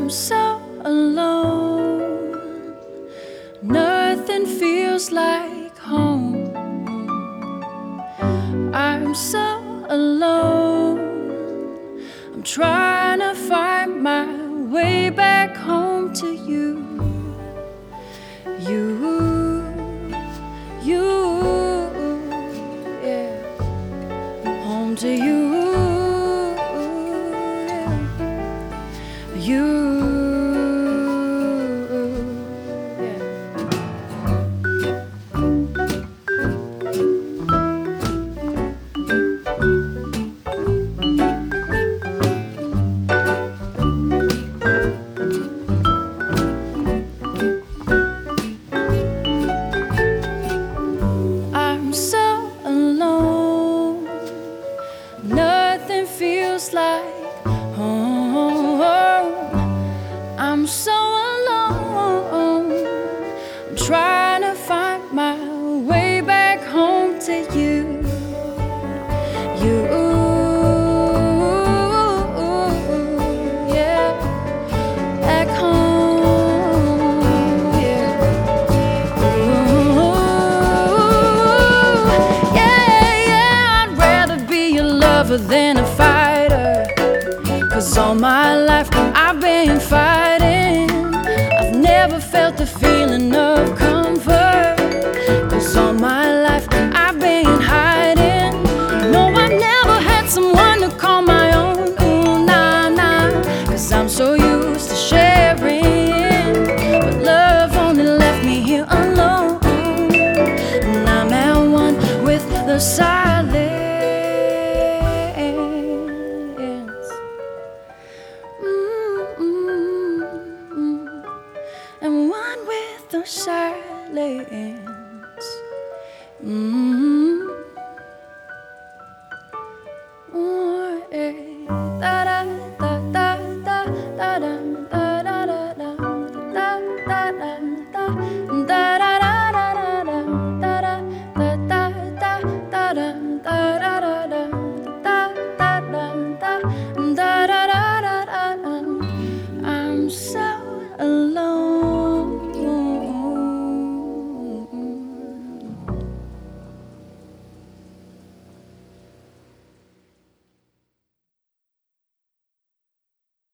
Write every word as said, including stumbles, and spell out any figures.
I'm so alone. Nothing feels like home. I'm so alone. I'm trying to find my way back home to you. You, you, yeah. Home to you, yeah. You. I'm so alone. Nothing feels like home. I'm so alone. I'm trying to find my way back home to you. You, yeah, back home, yeah. Than a fighter, 'cause all my life I've been fighting. I've never felt the feeling of comfort.